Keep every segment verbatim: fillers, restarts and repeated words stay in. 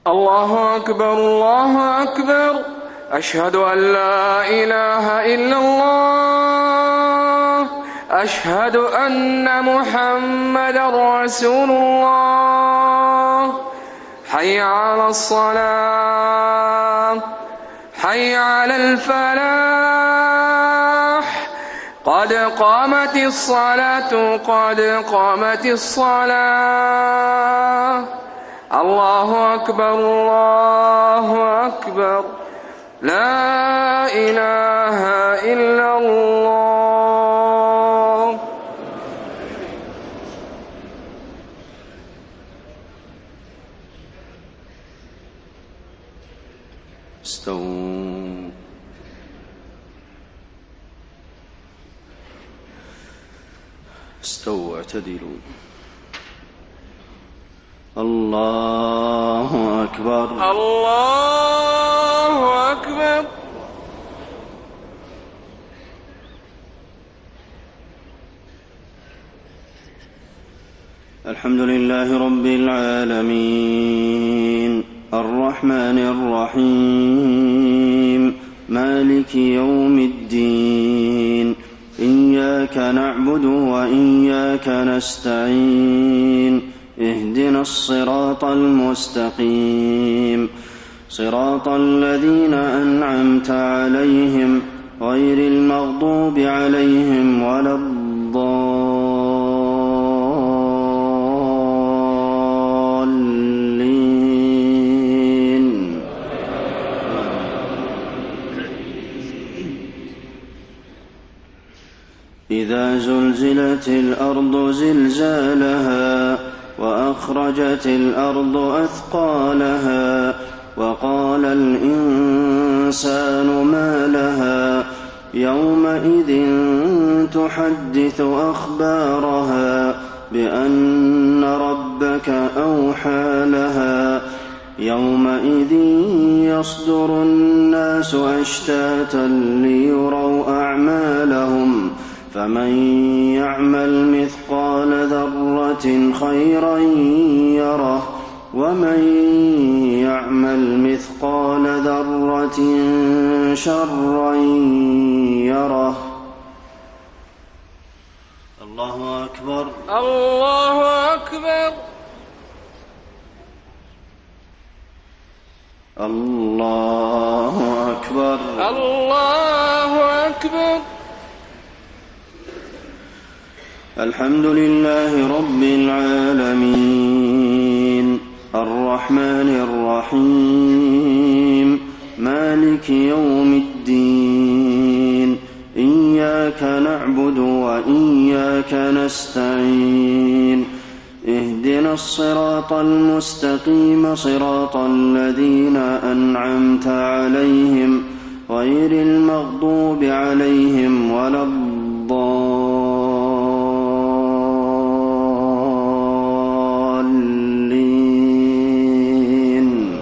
الله أكبر الله أكبر أشهد أن لا إله إلا الله أشهد أن محمدا رسول الله حي على الصلاة حي على الفلاح قد قامت الصلاة قد قامت الصلاة الله أكبر الله أكبر لا إله إلا الله. استووا استووا اعتدلوا. الله أكبر الله أكبر. الحمد لله رب العالمين الرحمن الرحيم مالك يوم الدين إياك نعبد وإياك نستعين اهدنا الصراط المستقيم صراط الذين أنعمت عليهم غير المغضوب عليهم ولا الضالين. إذا زلزلت الأرض زلزالها وأخرجت الأرض أثقالها وقال الإنسان ما لها يومئذ تحدث أخبارها بأن ربك أوحى لها يومئذ يصدر الناس أشتاتا ليروا أعمالهم فمن يعمل مثقال ذرة خيرا يره ومن يعمل مثقال ذرة شرا يره. الله أكبر الله أكبر. الله أكبر الله أكبر. الحمد لله رب العالمين الرحمن الرحيم مالك يوم الدين إياك نعبد وإياك نستعين اهدنا الصراط المستقيم صراط الذين أنعمت عليهم غير المغضوب عليهم ولا الضالين.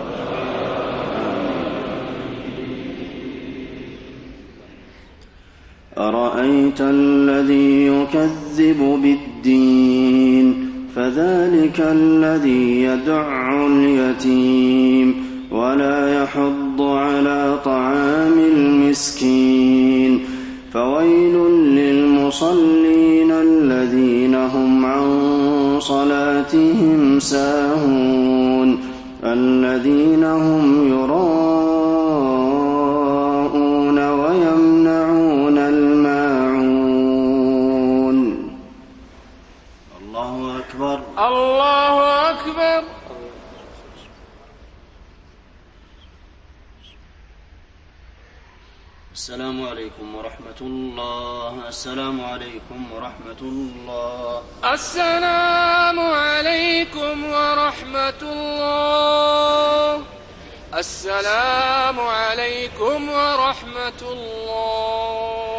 أرأيت الذي يكذب بالدين فذلك الذي يدع اليتيم ولا يحض على طعام المسكين فويل للمصلين الذين هم عن صلاتهم ساهون الذين هم يراءون ويمنعون الماعون. الله أكبر الله أكبر. السلام عليكم ورحمة الله. السلام عليكم ورحمة الله. السلام عليكم ورحمة الله. السلام عليكم ورحمة الله.